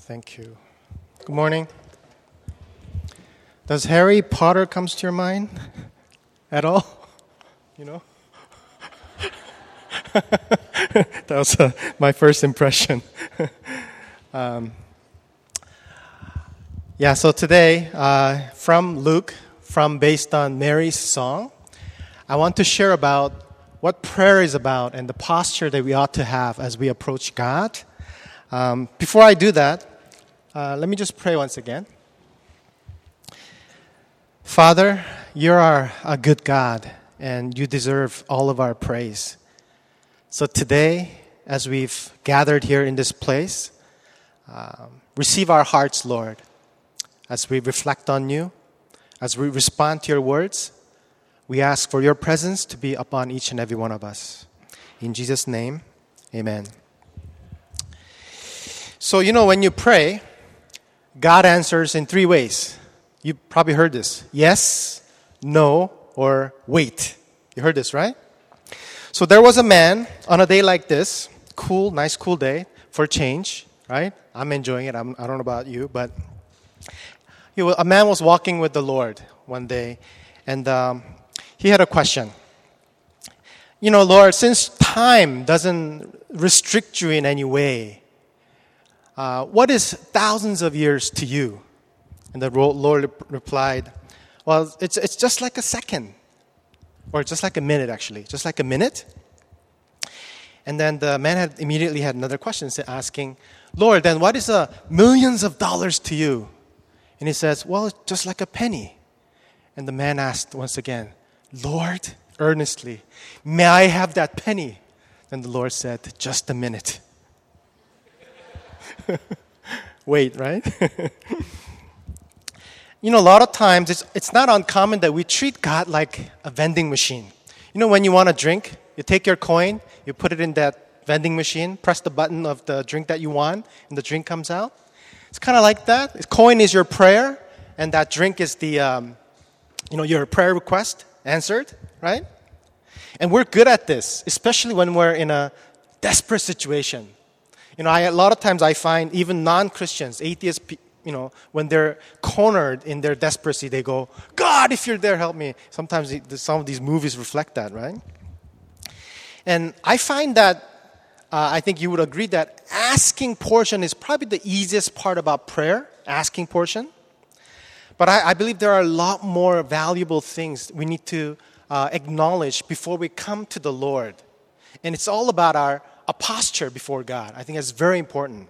Thank you. Good morning. Does Harry Potter comes to your mind at all? You know? That was my first impression. So today, from Luke, based on Mary's song, I want to share about what prayer is about and the posture that we ought to have as we approach God. Before I do that, let me just pray once again. Father, you are a good God, and you deserve all of our praise. So today, as we've gathered here in this place, receive our hearts, Lord, as we reflect on you, as we respond to your words. We ask for your presence to be upon each and every one of us. In Jesus' name, amen. So, when you pray, God answers in three ways. You probably heard this. Yes, no, or wait. You heard this, right? So there was a man on a day like this, nice cool day for change, right? I'm enjoying it. I don't know about you, but a man was walking with the Lord one day, and he had a question. Lord, since time doesn't restrict you in any way, what is thousands of years to you? And the Lord replied, well, it's just like a second. Or just like a minute, actually. Just like a minute. And then the man immediately had another question, asking, Lord, then what is millions of dollars to you? And he says, well, it's just like a penny. And the man asked once again, Lord, earnestly, may I have that penny? And the Lord said, just a minute. Wait, right? A lot of times it's not uncommon that we treat God like a vending machine. When you want a drink, you take your coin, you put it in that vending machine, press the button of the drink that you want, and the drink comes out. It's kind of like that. The coin is your prayer, and that drink is your prayer request answered, right? And we're good at this, especially when we're in a desperate situation. A lot of times I find even non-Christians, atheists, when they're cornered in their desperacy, they go, God, if you're there, help me. Sometimes some of these movies reflect that, right? And I find that, I think you would agree that asking portion is probably the easiest part about prayer, asking portion. But I believe there are a lot more valuable things we need to acknowledge before we come to the Lord. And it's all about a posture before God. I think that's very important.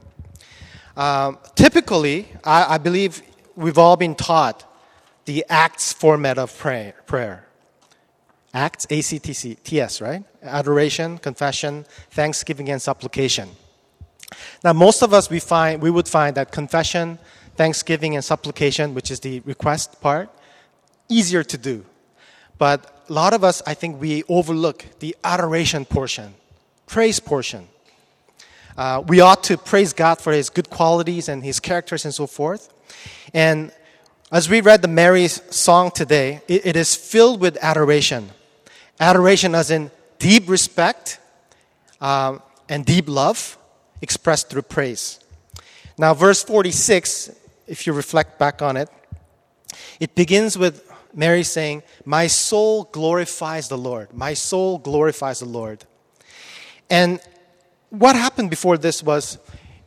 Typically, I believe we've all been taught the ACTS format of prayer. ACTS, A-C-T-S, right? Adoration, confession, thanksgiving, and supplication. Now, most of us, we would find that confession, thanksgiving, and supplication, which is the request part, easier to do. But a lot of us, I think we overlook the adoration portion, praise portion. We ought to praise God for His good qualities and His characters and so forth. And as we read the Mary's song today, it is filled with adoration. Adoration as in deep respect and deep love expressed through praise. Now, verse 46, if you reflect back on it, it begins with Mary saying, my soul glorifies the Lord. My soul glorifies the Lord. And what happened before this was,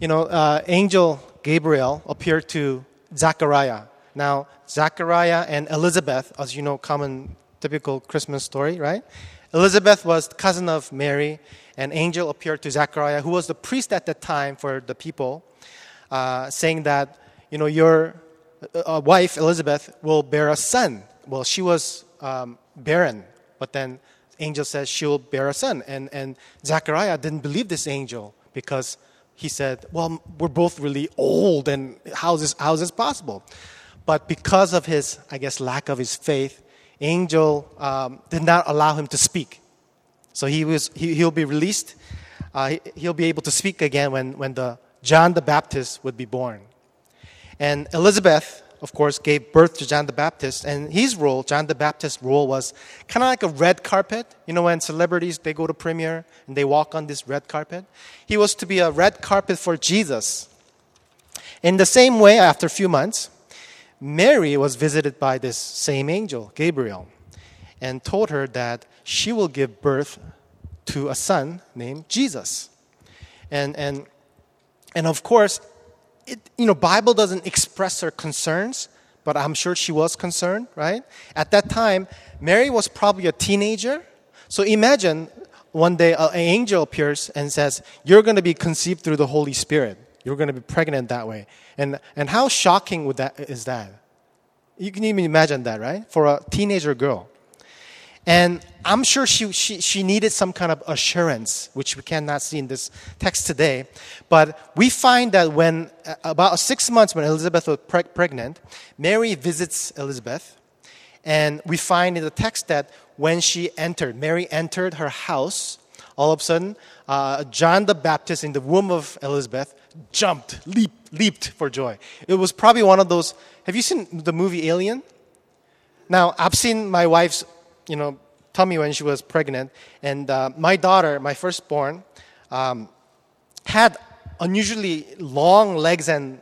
angel Gabriel appeared to Zachariah. Now, Zachariah and Elizabeth, as you know, common typical Christmas story, right? Elizabeth was the cousin of Mary, and angel appeared to Zachariah, who was the priest at that time for the people, saying that, your wife, Elizabeth, will bear a son. Well, she was barren, but then angel says she'll bear a son. And Zachariah didn't believe this angel because he said, well, we're both really old, and how is this possible? But because of his, lack of his faith, angel did not allow him to speak. So he'll be released. He'll be able to speak again when John the Baptist would be born. And Elizabeth, of course, gave birth to John the Baptist. And John the Baptist's role was kind of like a red carpet. When celebrities, they go to premiere and they walk on this red carpet. He was to be a red carpet for Jesus. In the same way, after a few months, Mary was visited by this same angel, Gabriel, and told her that she will give birth to a son named Jesus. And of course, Bible doesn't express her concerns, but I'm sure she was concerned, right? At that time, Mary was probably a teenager. So imagine one day an angel appears and says, you're going to be conceived through the Holy Spirit. You're going to be pregnant that way. And how shocking is that? You can even imagine that, right? For a teenager girl. And I'm sure she needed some kind of assurance, which we cannot see in this text today. But we find that when, about 6 months when Elizabeth was pregnant, Mary visits Elizabeth. And we find in the text that when Mary entered her house, all of a sudden, John the Baptist in the womb of Elizabeth leaped for joy. It was probably one of those, have you seen the movie Alien? Now, I've seen my wife's tummy when she was pregnant, and my daughter, my firstborn, had unusually long legs and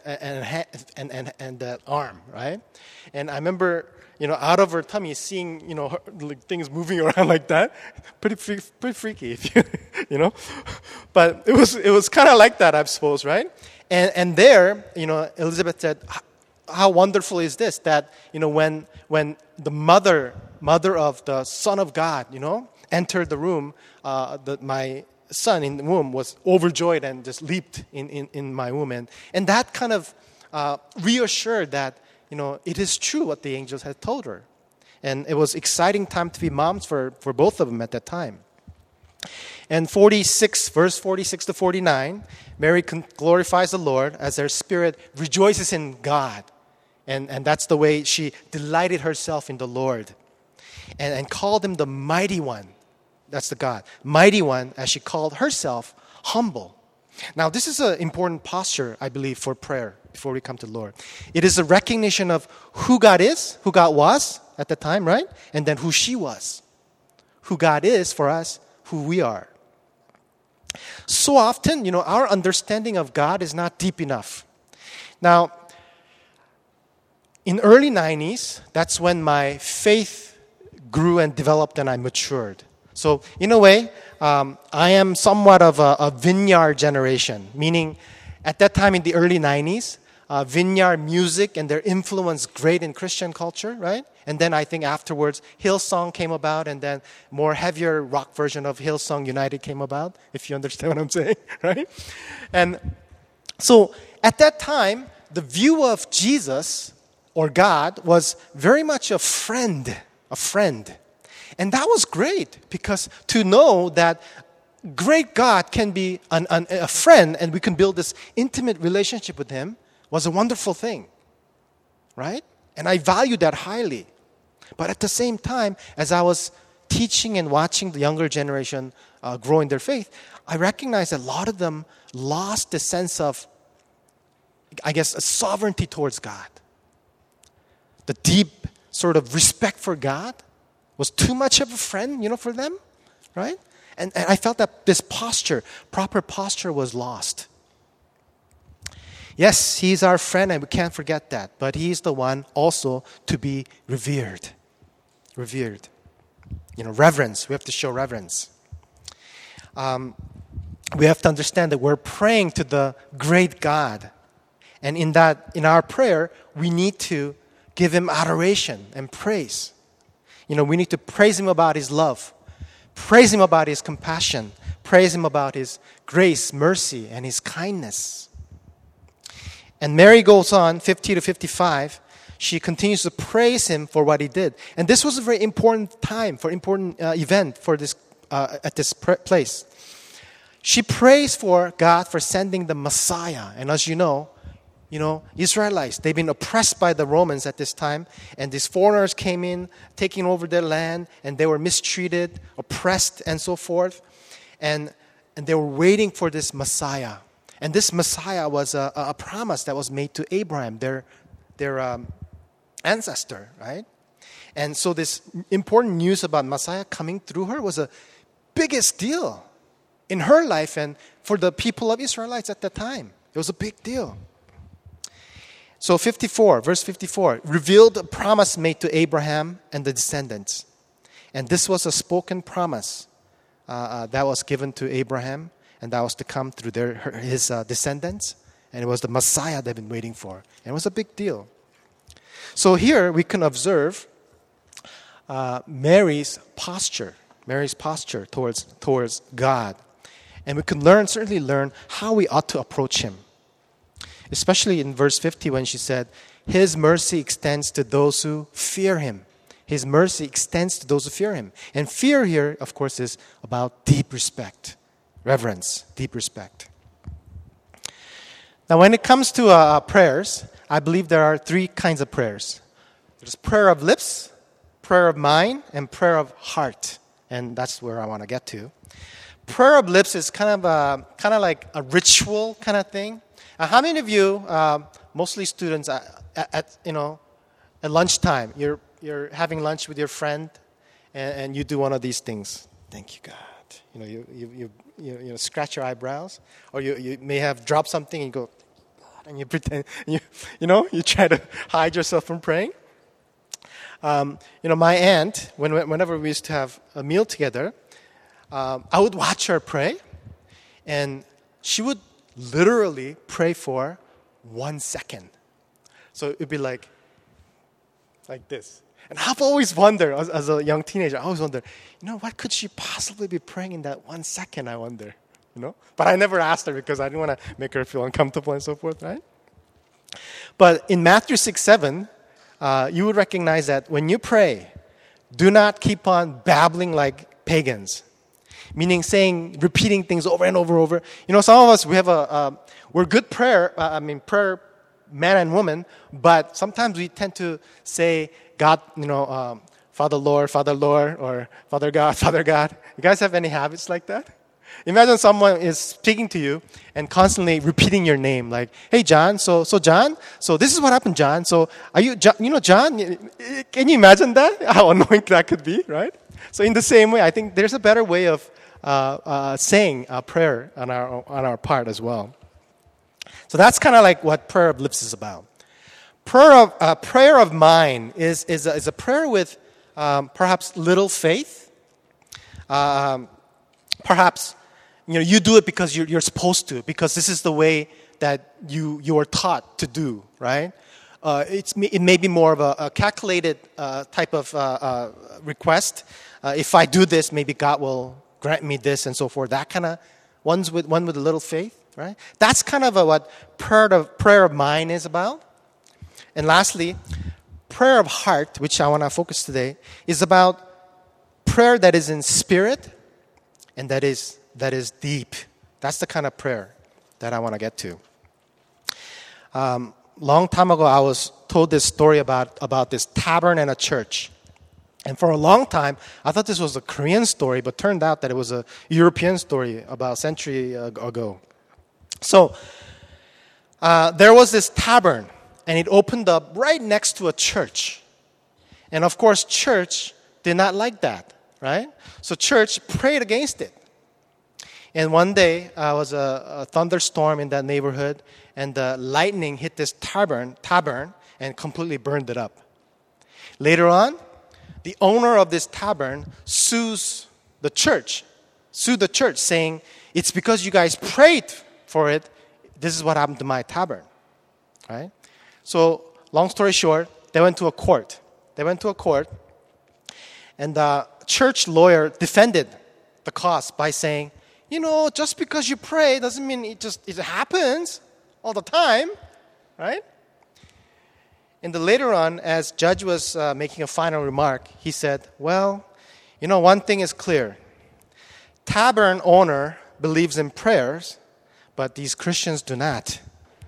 arm, right? And I remember, out of her tummy, seeing things moving around like that, pretty freaky, if But it was kind of like that, I suppose, right? And there, Elizabeth said, how wonderful is this that when the mother of the Son of God entered the room, my son in the womb was overjoyed and just leaped in my womb, and that kind of reassured that it is true what the angels had told her, and it was exciting time to be moms for both of them at that time. And verse 46 to 49, Mary glorifies the Lord as her spirit rejoices in God. And that's the way she delighted herself in the Lord. And called him the Mighty One. That's the God. Mighty One, as she called herself, humble. Now, this is an important posture, I believe, for prayer before we come to the Lord. It is a recognition of who God is, who God was at the time, right? And then who she was. Who God is for us, who we are. So often, our understanding of God is not deep enough. Now, in early 90s, that's when my faith grew and developed and I matured. So in a way, I am somewhat of a vineyard generation, meaning at that time in the early 90s, vineyard music and their influence great in Christian culture, right? And then I think afterwards, Hillsong came about, and then more heavier rock version of Hillsong United came about, if you understand what I'm saying, right? And so at that time, the view of Jesus or God was very much a friend. And that was great, because to know that great God can be a friend and we can build this intimate relationship with Him was a wonderful thing, right? And I valued that highly. But at the same time, as I was teaching and watching the younger generation grow in their faith, I recognized that a lot of them lost the sense of, I guess, a sovereignty towards God. The deep sort of respect for God was too much of a friend, for them, right? And I felt that this proper posture was lost. Yes, He's our friend and we can't forget that. But He's the one also to be revered. Reverence. We have to show reverence. We have to understand that we're praying to the great God. And in our prayer, we need to give Him adoration and praise. We need to praise Him about His love. Praise Him about His compassion. Praise Him about His grace, mercy, and His kindness. And Mary goes on, 50 to 55. She continues to praise Him for what He did. And this was a very important time, important event for this at this place. She praised for God for sending the Messiah. And as you know, Israelites, they've been oppressed by the Romans at this time. And these foreigners came in, taking over their land, and they were mistreated, oppressed, and so forth. And they were waiting for this Messiah. And this Messiah was a promise that was made to Abraham, their ancestor, right? And so this important news about Messiah coming through her was a biggest deal in her life and for the people of Israelites at that time. It was a big deal. So 54, verse 54, revealed a promise made to Abraham and the descendants. And this was a spoken promise that was given to Abraham, and that was to come through his descendants. And it was the Messiah they've been waiting for. And it was a big deal. So here we can observe Mary's posture towards God. And we can certainly learn how we ought to approach Him. Especially in verse 50 when she said, His mercy extends to those who fear Him. His mercy extends to those who fear Him. And fear here, of course, is about deep respect, reverence, deep respect. Now, when it comes to prayers, I believe there are three kinds of prayers. There's prayer of lips, prayer of mind, and prayer of heart. And that's where I want to get to. Prayer of lips is kind of like a ritual kind of thing. How many of you, mostly students, at lunchtime, you're having lunch with your friend, and you do one of these things? Thank you, God. You scratch your eyebrows, or you may have dropped something and you go, God, and you pretend you try to hide yourself from praying. My aunt, whenever we used to have a meal together, I would watch her pray, and she would literally pray for 1 second. So it'd be like this. And I've always wondered, as a young teenager, what could she possibly be praying in that 1 second, I wonder, But I never asked her because I didn't want to make her feel uncomfortable and so forth, right? But in Matthew 6:7, you would recognize that when you pray, do not keep on babbling like pagans. Meaning repeating things over and over. Some of us, we're good prayer man and woman, but sometimes we tend to say, God, Father Lord, or Father God, Father God. You guys have any habits like that? Imagine someone is speaking to you and constantly repeating your name, like, hey, John, so John, so this is what happened, John. So are you, John? Can you imagine that? How annoying that could be, right? So in the same way, I think there's a better way of saying a prayer on our part as well. So that's kind of like what prayer of lips is about. Prayer of mind is a prayer with perhaps little faith. Perhaps you do it because you're supposed to, because this is the way that you are taught to do, right? It may be more of a calculated type of request. If I do this, maybe God will grant me this and so forth. That kind of one with a little faith, right? That's kind of what prayer of mind is about. And lastly, prayer of heart, which I want to focus today, is about prayer that is in spirit and that is deep. That's the kind of prayer that I want to get to. Long time ago, I was told this story about this tavern and a church. And for a long time, I thought this was a Korean story, but turned out that it was a European story about a century ago. So there was this tavern, and it opened up right next to a church. And of course, church did not like that, right? So church prayed against it. And one day, was a thunderstorm in that neighborhood, and the lightning hit this tavern and completely burned it up. Later on, the owner of this tavern sued the church, saying, it's because you guys prayed for it, this is what happened to my tavern. Right? So, long story short, they went to a court. And the church lawyer defended the cause by saying, just because you pray doesn't mean it happens all the time, right? And then later on, as judge was making a final remark, he said, well, one thing is clear. Tavern owner believes in prayers, but these Christians do not,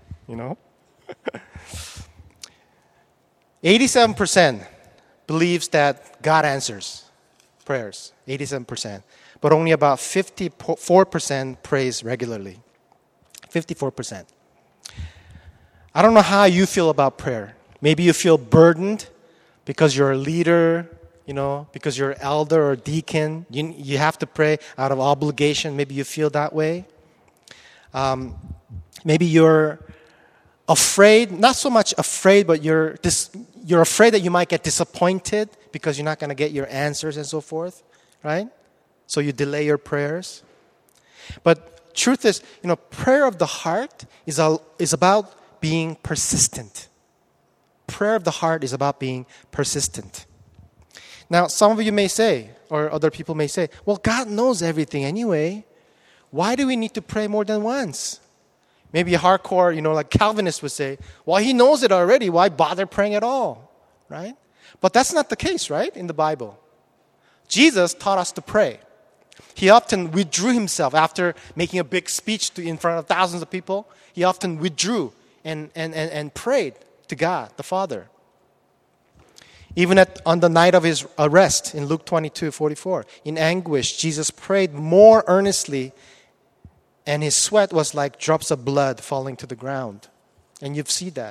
87% believes that God answers prayers, 87%. But only about 54% prays regularly. 54%. I don't know how you feel about prayer. Maybe you feel burdened because you're a leader, because you're an elder or deacon. You have to pray out of obligation. Maybe you feel that way. Maybe you're afraid, not so much afraid, but you're afraid that you might get disappointed because you're not going to get your answers and so forth, right? So you delay your prayers. But truth is, prayer of the heart is about being persistent. Prayer of the heart is about being persistent. Now, some of you may say, or other people may say, well, God knows everything anyway. Why do we need to pray more than once? Maybe a hardcore, like Calvinists would say, well, he knows it already. Why bother praying at all? Right? But that's not the case, right, in the Bible. Jesus taught us to pray. He often withdrew himself after making a big speech in front of thousands of people. He often withdrew and prayed to God, the Father. Even on the night of his arrest in Luke 22:44, in anguish, Jesus prayed more earnestly, and his sweat was like drops of blood falling to the ground. And you see that.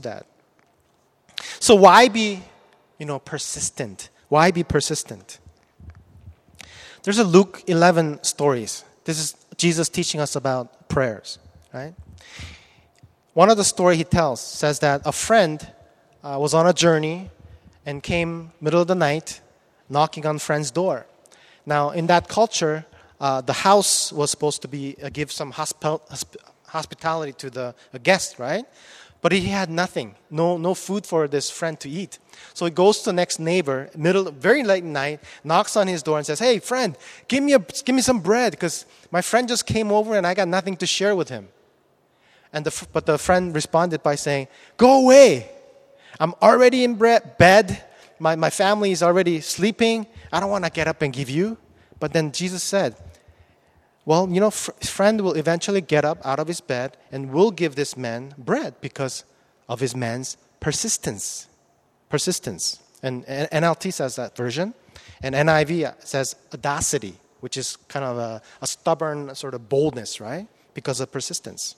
So why be, persistent? Why be persistent? There's a Luke 11 stories. This is Jesus teaching us about prayers, right? One of the story he tells says that a friend was on a journey and came middle of the night knocking on friend's door. Now, in that culture, the house was supposed to be give some hospitality to the guest, right? But he had nothing, no food for this friend to eat. So he goes to the next neighbor, very late night, knocks on his door and says, "Hey, friend, give me some bread because my friend just came over and I got nothing to share with him." But the friend responded by saying, "Go away. I'm already in bed. My family is already sleeping. I don't want to get up and give you." But then Jesus said, well, friend will eventually get up out of his bed and will give this man bread because of his man's persistence. And NLT says that version. And NIV says audacity, which is kind of a stubborn sort of boldness, right? Because of persistence.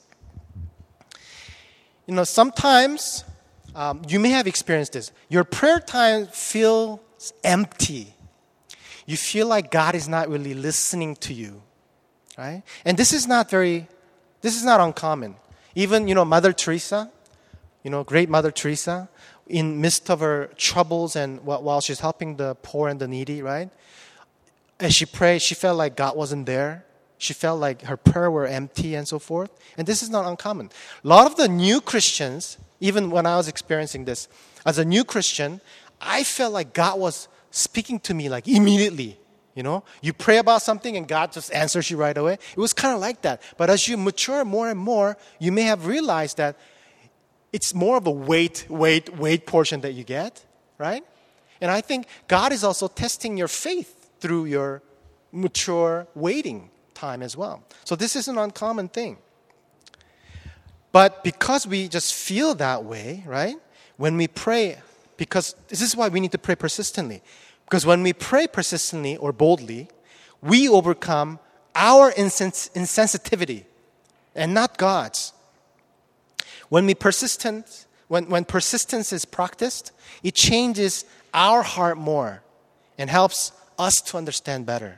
Sometimes you may have experienced this. Your prayer time feels empty. You feel like God is not really listening to you, right? And this is not uncommon. Even, Mother Teresa, great Mother Teresa, in midst of her troubles and while she's helping the poor and the needy, right? As she prayed, she felt like God wasn't there. She felt like her prayer were empty and so forth. And this is not uncommon. A lot of the new Christians, even when I was experiencing this, as a new Christian, I felt like God was speaking to me like immediately. You pray about something and God just answers you right away. It was kind of like that. But as you mature more and more, you may have realized that it's more of a wait portion that you get, right? And I think God is also testing your faith through your mature waiting time as well. So this is an uncommon thing. But because we just feel that way, right? When we pray, because this is why we need to pray persistently. Because when we pray persistently or boldly, we overcome our insensitivity and not God's. When persistence is practiced, it changes our heart more and helps us to understand better.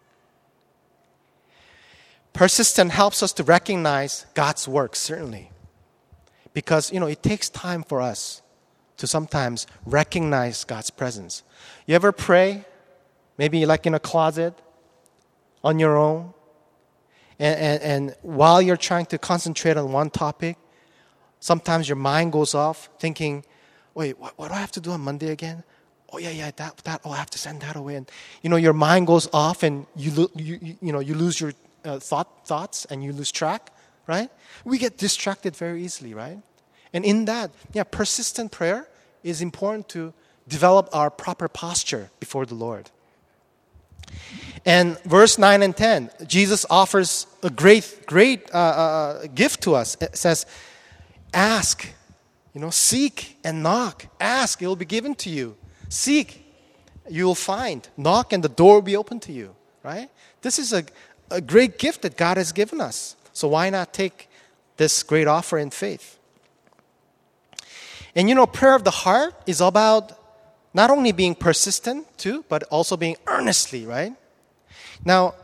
Persistence helps us to recognize God's work, certainly. Because, it takes time for us to sometimes recognize God's presence. You ever pray, maybe like in a closet, on your own, and while you're trying to concentrate on one topic, sometimes your mind goes off thinking, wait, what do I have to do on Monday again? Oh, yeah, that, I have to send that away. And, your mind goes off and you lose your thoughts and you lose track, right? We get distracted very easily, right? And in that, persistent prayer is important to develop our proper posture before the Lord. And verse 9 and 10, Jesus offers a great gift to us. It says, ask, seek and knock. Ask, it will be given to you. Seek, you will find. Knock and the door will be open to you, right? This is a great gift that God has given us. So why not take this great offer in faith? And prayer of the heart is about not only being persistent too, but also being earnestly, right? Now,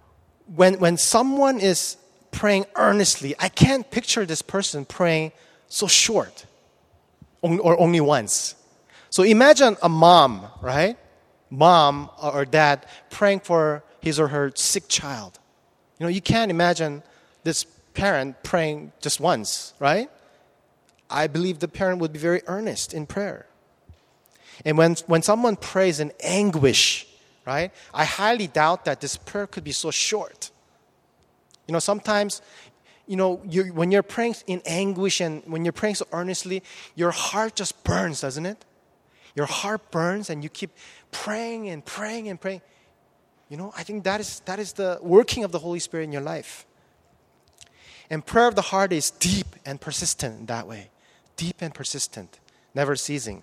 when someone is praying earnestly, I can't picture this person praying so short, or only once. So imagine a mom, right? Mom or dad praying for his or her sick child. You can't imagine this parent praying just once, right? I believe the parent would be very earnest in prayer. And when someone prays in anguish, right, I highly doubt that this prayer could be so short. Sometimes, when you're praying in anguish and when you're praying so earnestly, your heart just burns, doesn't it? Your heart burns and you keep praying and praying and praying. I think that is the working of the Holy Spirit in your life. And prayer of the heart is deep and persistent in that way. Deep and persistent, never ceasing.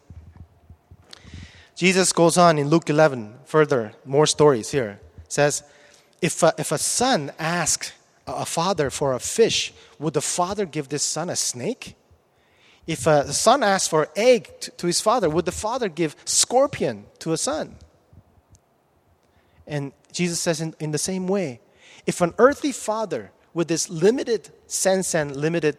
Jesus goes on in Luke 11, further, more stories here. It says, if a son asks a father for a fish, would the father give this son a snake? If a son asks for egg to his father, would the father give scorpion to a son? And Jesus says in the same way, if an earthly father with this limited sense and limited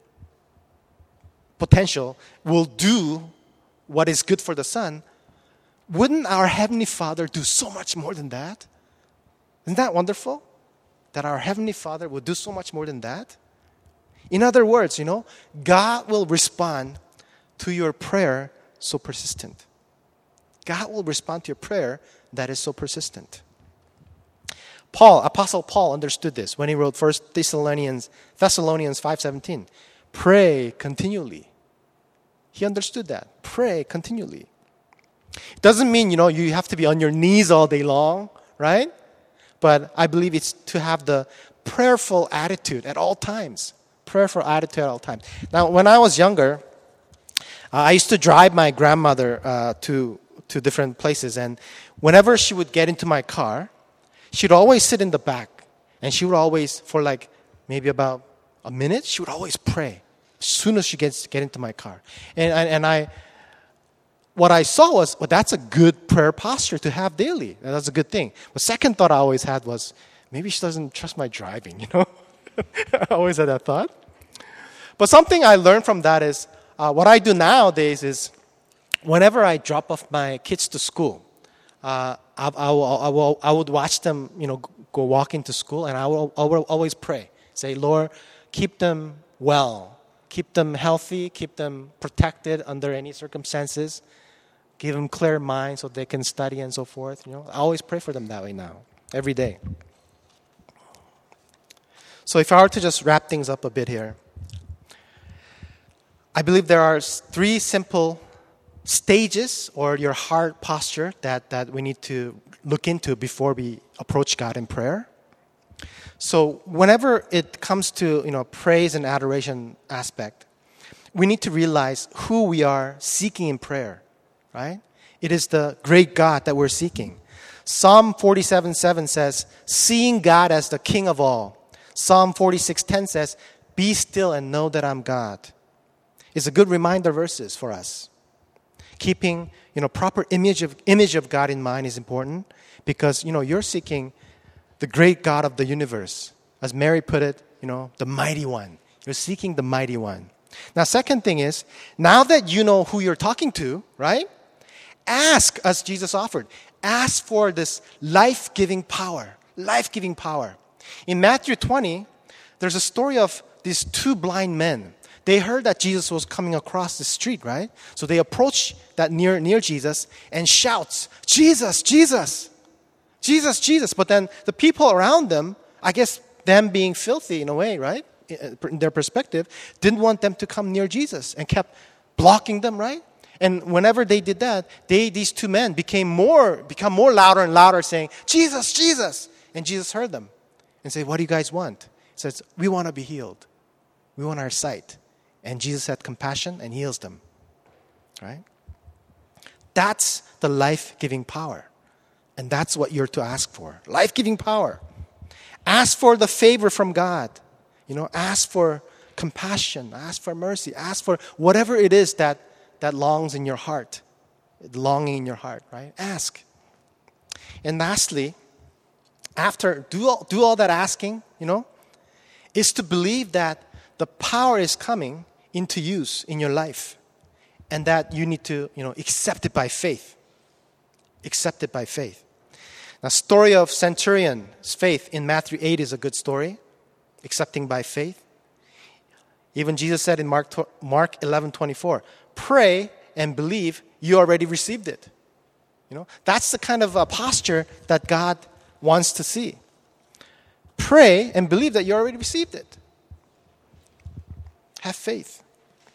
potential will do what is good for the son, wouldn't our Heavenly Father do so much more than that? Isn't that wonderful? That our Heavenly Father will do so much more than that? In other words, God will respond to your prayer so persistent. God will respond to your prayer that is so persistent. Apostle Paul understood this when he wrote 1 Thessalonians 5:17. Pray continually. He understood that. Pray continually. It doesn't mean, you have to be on your knees all day long, right? But I believe it's to have the prayerful attitude at all times. Prayerful attitude at all times. Now, when I was younger, I used to drive my grandmother to different places. And whenever she would get into my car, she'd always sit in the back. And she would always, for maybe about a minute, she would always pray as soon as she get into my car. What I saw was, that's a good prayer posture to have daily. That's a good thing. The second thought I always had was, maybe she doesn't trust my driving, I always had that thought. But something I learned from that is, what I do nowadays is, whenever I drop off my kids to school, I would watch them, go walk into school, and I will always pray. Say, Lord, keep them well. Keep them healthy. Keep them protected under any circumstances. Give them clear minds so they can study and so forth. I always pray for them that way now, every day. So if I were to just wrap things up a bit here, I believe there are 3 simple stages or your heart posture that we need to look into before we approach God in prayer. So whenever it comes to praise and adoration aspect, we need to realize who we are seeking in prayer, right? It is the great God that we're seeking. Psalm 47:7 says, seeing God as the King of all. Psalm 46:10 says, be still and know that I'm God. It's a good reminder verses for us. Keeping, proper image of God in mind is important because, you're seeking the great God of the universe. As Mary put it, the mighty one. You're seeking the mighty one. Now, second thing is, now that you know who you're talking to, right? Ask, as Jesus offered. Ask for this life-giving power. Life-giving power. In Matthew 20, there's a story of these 2 blind men. They heard that Jesus was coming across the street, right? So they approach that near Jesus and shouts, Jesus, Jesus, Jesus, Jesus. But then the people around them, I guess them being filthy in a way, right? In their perspective, didn't want them to come near Jesus and kept blocking them, right? And whenever they did that, these 2 men become more louder and louder saying, Jesus, Jesus. And Jesus heard them and said, what do you guys want? He says, we want to be healed. We want our sight. And Jesus had compassion and heals them. Right? That's the life-giving power. And that's what you're to ask for. Life-giving power. Ask for the favor from God. Ask for compassion. Ask for mercy. Ask for whatever it is that longs in your heart. Longing in your heart, right? Ask. And lastly, after do all that asking, is to believe that the power is coming into use in your life, and that you need to, accept it by faith. Accept it by faith. Now, story of centurion's faith in Matthew 8 is a good story, accepting by faith. Even Jesus said in Mark 11:24, pray and believe you already received it. That's the kind of posture that God wants to see. Pray and believe that you already received it. Have faith.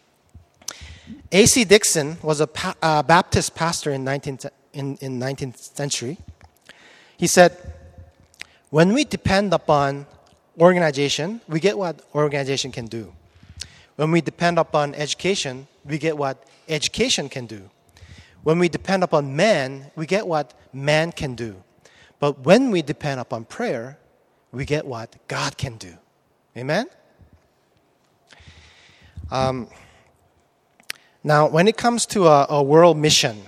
A.C. Dixon was a Baptist pastor in 19th century. He said, when we depend upon organization, we get what organization can do. When we depend upon education, we get what education can do. When we depend upon man, we get what man can do. But when we depend upon prayer, we get what God can do. Amen? Now, when it comes to a world mission,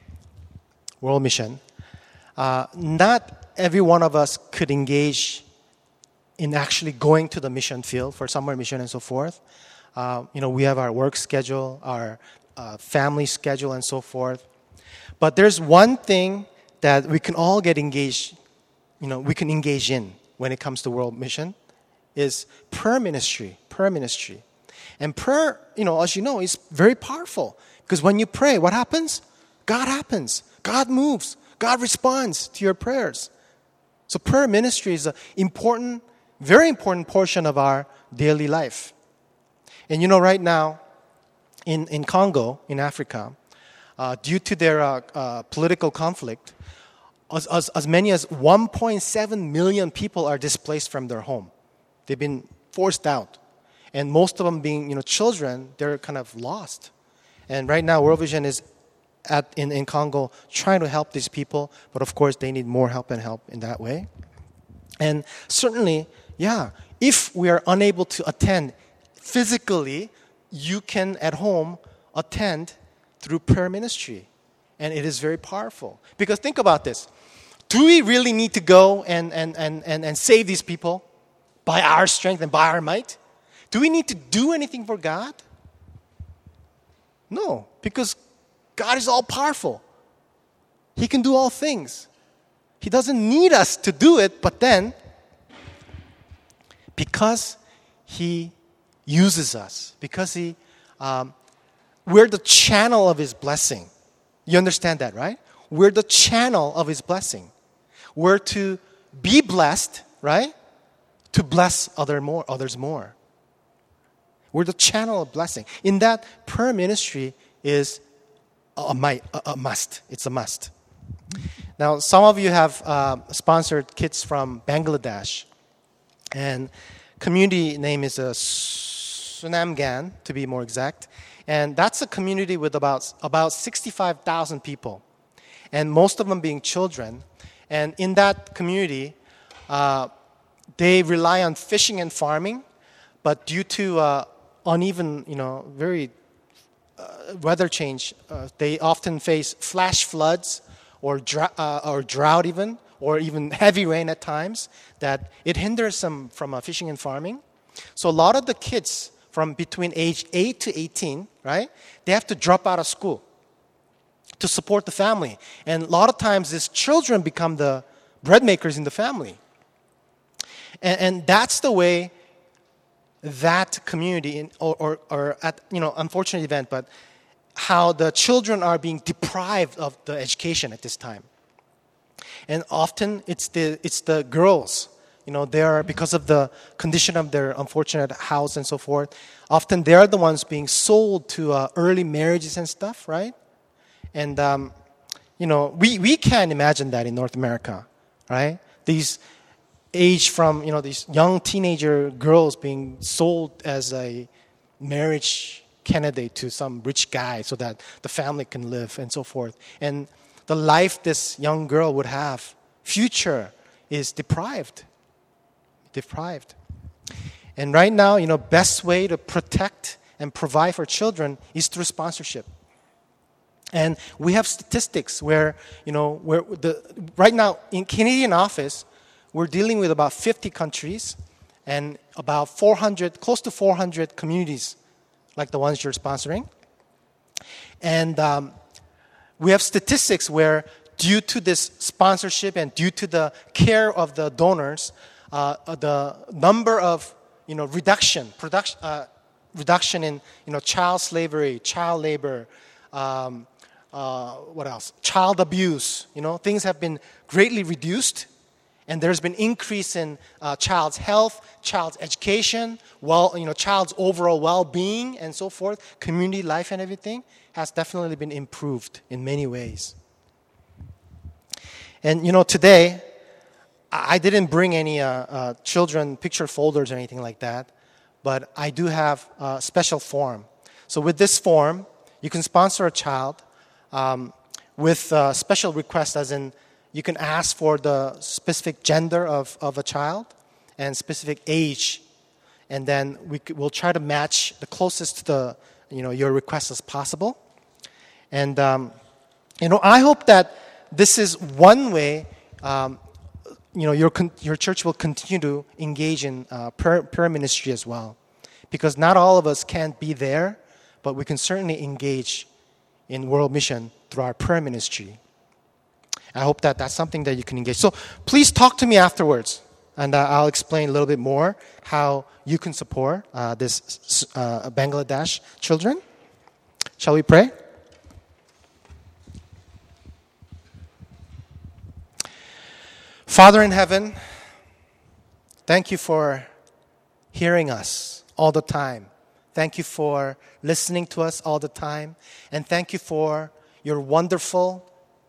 not every one of us could engage in actually going to the mission field for summer mission and so forth. We have our work schedule, our family schedule, and so forth. But there's one thing that we can all get engaged, we can engage in when it comes to world mission, is prayer ministry. Prayer ministry. And prayer, as you know, is very powerful. Because when you pray, what happens? God happens. God moves. God responds to your prayers. So prayer ministry is an important, very important portion of our daily life. And right now, in Congo, in Africa, due to their political conflict, as many as 1.7 million people are displaced from their home. They've been forced out. And most of them being, children, they're kind of lost. And right now, World Vision is in Congo trying to help these people. But of course, they need more help in that way. And certainly, if we are unable to attend physically, you can at home attend through prayer ministry. And it is very powerful. Because think about this. Do we really need to go and save these people by our strength and by our might? Do we need to do anything for God? No, because God is all powerful. He can do all things. He doesn't need us to do it, but then, because He uses us, because we're the channel of His blessing. You understand that, right? We're the channel of His blessing. We're to be blessed, right? To bless others more. We're the channel of blessing. In that, prayer ministry is a must. It's a must. Now, some of you have sponsored kids from Bangladesh. And community name is Sunamgan, to be more exact. And that's a community with about 65,000 people. And most of them being children. And in that community, they rely on fishing and farming. But due to uneven, very weather change, they often face flash floods or drought even, or even heavy rain at times, that it hinders them from fishing and farming. So a lot of the kids from between age 8 to 18, right, they have to drop out of school to support the family. And a lot of times these children become the bread makers in the family. And that's the way that community, or at, unfortunate event, but how the children are being deprived of the education at this time. And often it's the girls, they are, because of the condition of their unfortunate house and so forth, often they're the ones being sold to early marriages and stuff, right? And, we can't imagine that in North America, right? These age from, these young teenager girls being sold as a marriage candidate to some rich guy so that the family can live and so forth. And the life this young girl would have, future, is deprived. And right now, best way to protect and provide for children is through sponsorship. And we have statistics where, right now in Canadian office, we're dealing with about 50 countries and about 400, close to 400 communities like the ones you're sponsoring. And we have statistics where due to this sponsorship and due to the care of the donors, the number of reduction in child slavery, child labor, what else? Child abuse. Things have been greatly reduced, and there's been increase in child's health, child's education, child's overall well-being, and so forth. Community life and everything has definitely been improved in many ways. And today, I didn't bring any children picture folders or anything like that, but I do have a special form. So with this form, you can sponsor a child with special requests, as in you can ask for the specific gender of a child and specific age, and then we'll try to match the closest to the your request as possible. And I hope that this is one way your church will continue to engage in prayer ministry as well, because not all of us can be there, but we can certainly engage in world mission through our prayer ministry. I hope that that's something that you can engage. So please talk to me afterwards, and I'll explain a little bit more how you can support this Bangladesh children. Shall we pray? Father in heaven, thank you for hearing us all the time. Thank you for listening to us all the time. And thank you for your wonderful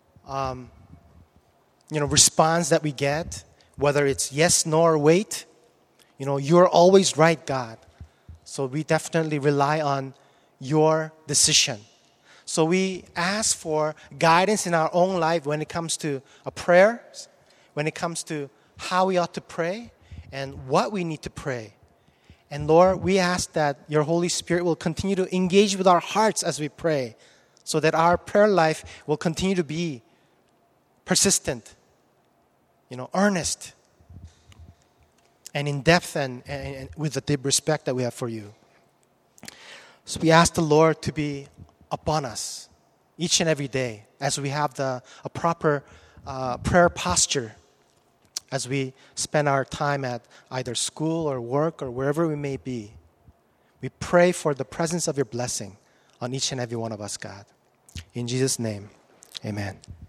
response that we get, whether it's yes, no, or wait. You're always right, God. So we definitely rely on your decision. So we ask for guidance in our own life when it comes to a prayer, when it comes to how we ought to pray and what we need to pray. And Lord, we ask that your Holy Spirit will continue to engage with our hearts as we pray, so that our prayer life will continue to be persistent, earnest, and in depth and with the deep respect that we have for you. So we ask the Lord to be upon us each and every day as we have a proper prayer posture, as we spend our time at either school or work or wherever we may be. We pray for the presence of your blessing on each and every one of us, God. In Jesus' name, amen.